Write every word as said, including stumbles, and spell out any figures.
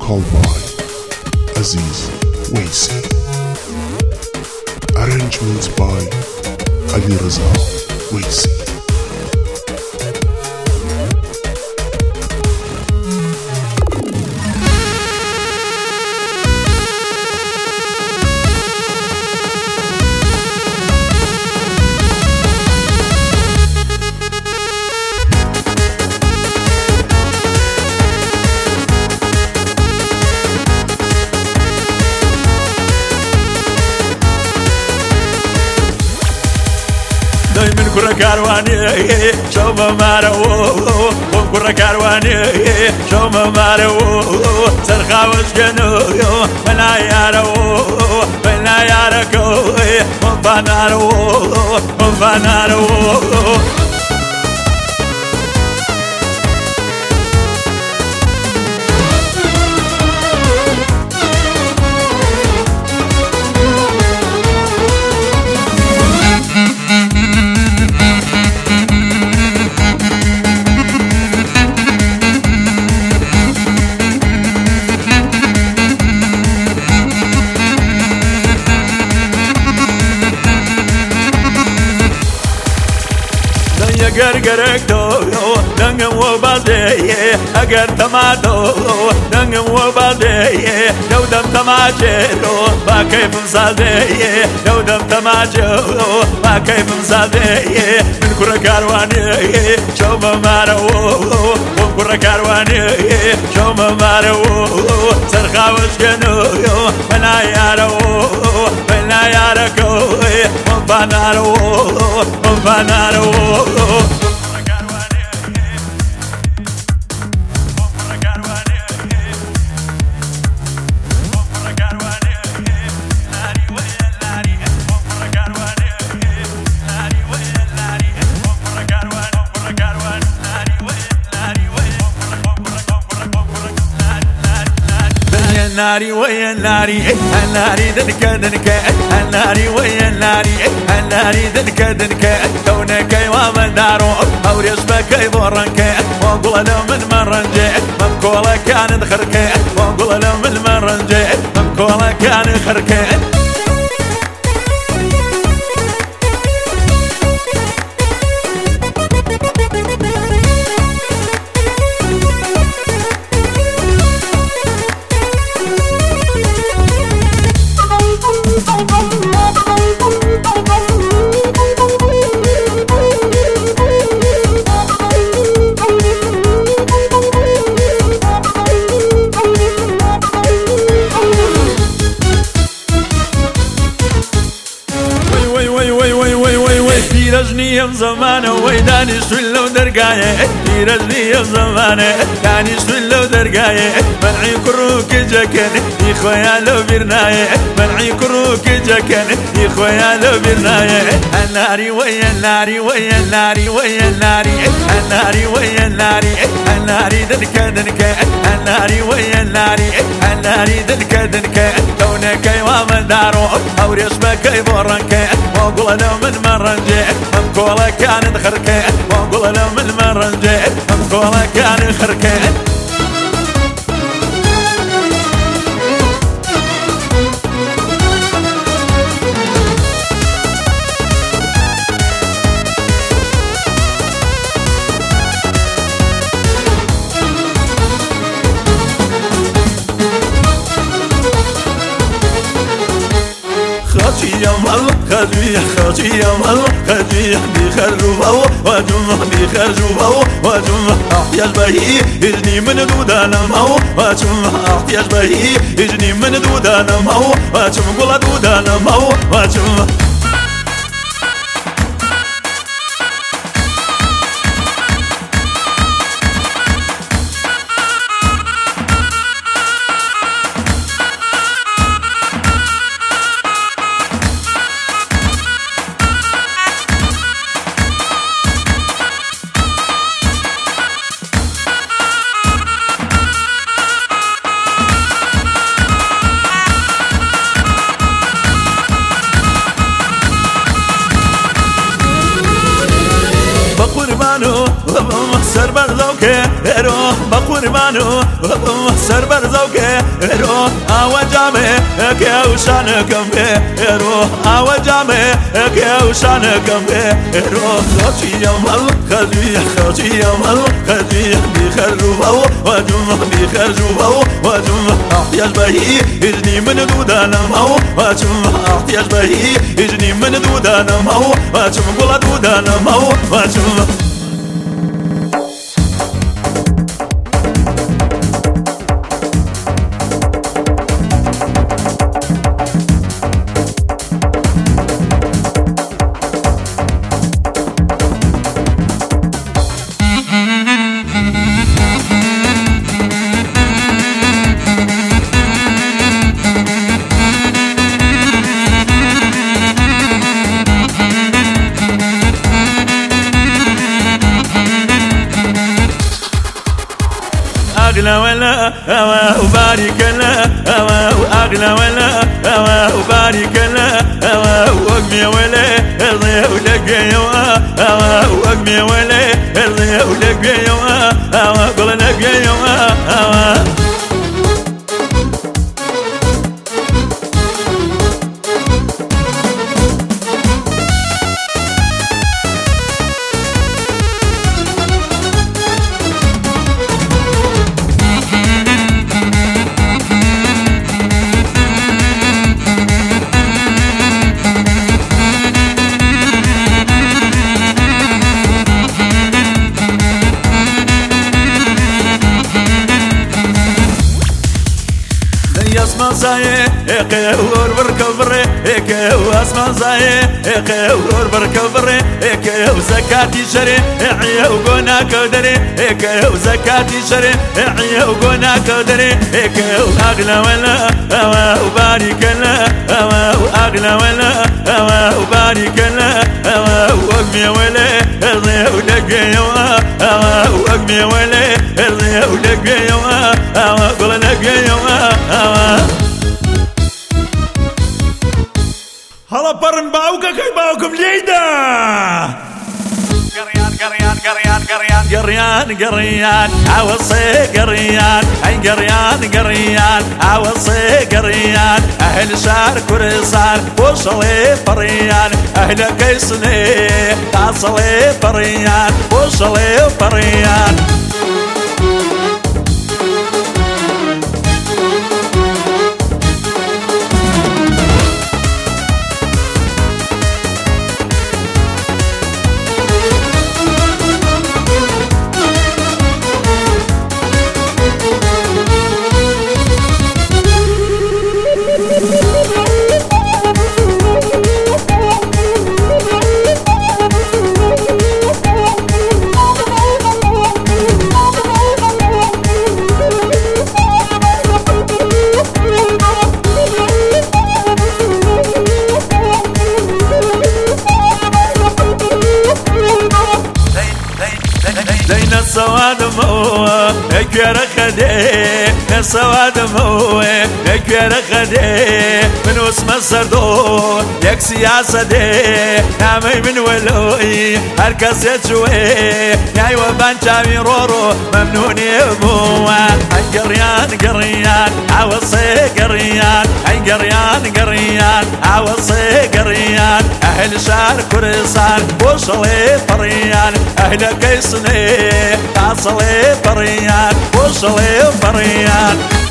called by Aziz Waisi. Arrangements by Ali Raza Waisi. من كرة كارواني شوف مارو من كرة كارواني شوف مارو سرخا وسجنو من عيارو من عياركو من فنارو من فنارو Agar to dangam wo balde agar tamato dangam wo balde dawdam tamaje ba kayf msade dawdam tamaje ba kayf msade min kura karwani shoma maro min kura karwani shoma maro sarkha washgano mana yaro mana yarako banaro banaro ناري ويا ناري ناري دنك دنك ناري ويا ناري ناري دنك دنك دونك ومن دارو او رسمك يضرنك واقول له من مرنجي ممكوله كان خرك واقول له من مرنجي ممكوله كان خرك رجني زمانه ويداني سلو درقايه رجني زمانه داني سلو درقايه منعي كروك جكن يخويا لو برنايه منعي كروك جكن يخويا لو برنايه الناري ويا الناري ويا الناري ويا الناري الناري ويا الناري الناري دنك دنك الناري ويا الناري الناري دنك دنك دونك ومن دارو او رسمك يضرنك واقول له من مرنجي ممكوله كان خركه واقول له من مرنجي ممكوله كان خركه خاطي مال خاطي خاطي مال خاطي دي خرجوا وجمع دي خرجوا وجمع احتياج بهي اجني من دود انا مو وجمع احتياج بهي اجني من دود انا مو وجمع قول دود انا مو وجمع سربر زوكي رو بقربانو سربر زوكي رو اوجامي كوشانكم رو اوجامي كوشانكم رو خشي يوم خشي خشي يوم خشي بخرجوا وجم بخرجوا وجم احتياج بهي اجني من دودانا مو وجم احتياج بهي اجني من دودانا مو وجم قول دودانا مو وجم أغلى ولا هوا وبارك لا هوا وأغلى ولا هوا وبارك لا هوا وأقمي ولا ارضي ولقي هوا وأقمي ولا ارضي ولقي هوا قول لقي هوا اسمان زايه قهور بركبره كهو اسمان زايه قهور بركبره كهو زكاتي شري عيا وقنا كدري كهو زكاتي شري عيا وقنا كدري كهو اغلى ولا هوا وبارك لا هوا واغلى ولا هوا وبارك لا هوا واقمي ولا ارضي ولقي هوا واقمي ولا ارضي ولقي هوا قول لقي هوا هلا برن باوكا كي باوكم ليدا قريان قريان قريان قريان قريان قريان عوصي قريان اي قريان قريان عوصي قريان اهل شار كرسان وصلي فريان اهل كيسني تعصلي فريان وصلي فريان السواد مو كير خدي السواد مو كير خدي من اسم السردو يك سياسة دي نامي من ولوي هركس يتشوي ياي وبان شامي رورو ممنون يبو اي قريان قريان عوصي قريان اي قريان قريان عوصي قريان اهل شار كرسان وصلي فريان اهل كيسني تعصلي فريان وصلي فريان